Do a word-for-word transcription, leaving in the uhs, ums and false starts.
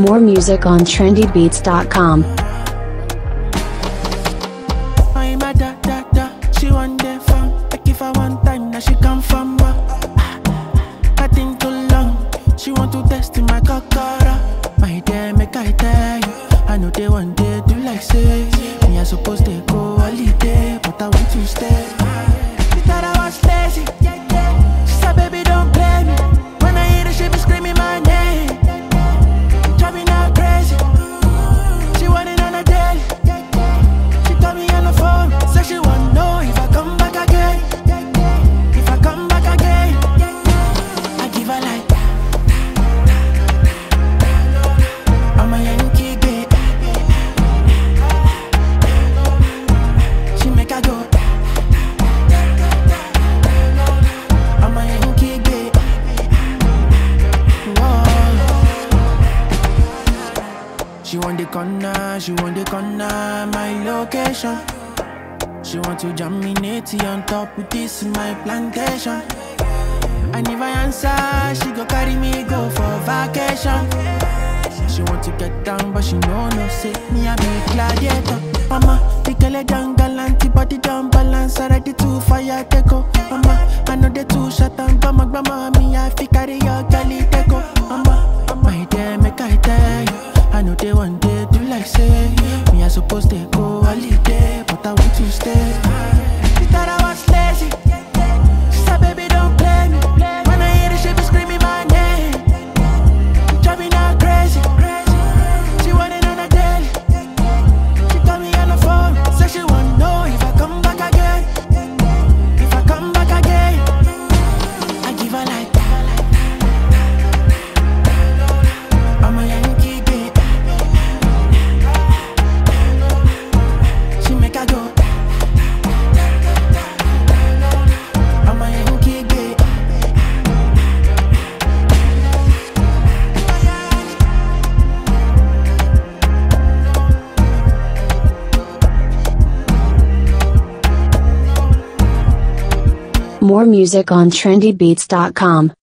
More music on trendy beats dot com. I'm a da da da. She want the fun. Like if I want time, now she come from what? I think too long. She want to test in my cockara. My dear, make I tell you. I know they want day do like say. Me I supposed to go holiday, but I want to stay. She thought I was lazy. She said, baby, don't blame me. When I hear her, she be screaming my name. Driving her crazy. She want it on a daily. She call me on the phone. Say she want know if I come back again. If I come back again, I give her like I'm a Yankee girl. She make her go. I'm a Yankee girl. Whoa. She want the corner, she want the corner, my location. She want to jam me natty on top with this in my plantation. And if I answer, she go carry me go for vacation. She want to get down, but she know no say me a be gladiator. Mama, the girl down galanty, body down balance, already too fire take go. Mama, I know they too shut down, but my grandma me I fi carry your girlie take go. Mama, my dear, make I tell you, I know they want day do like say me I supposed to go holiday, but I want to stay. She thought I was lazy. She said, baby, don't blame me. When I hear her, she be screaming my name. Driving her crazy. She want it on a daily. She call me on the phone. Say she want know if I come back again. If I come back again, I give her like I'm a Yankee girl. She make her go. I'm a Yankee girl. More music on trendy beats dot com.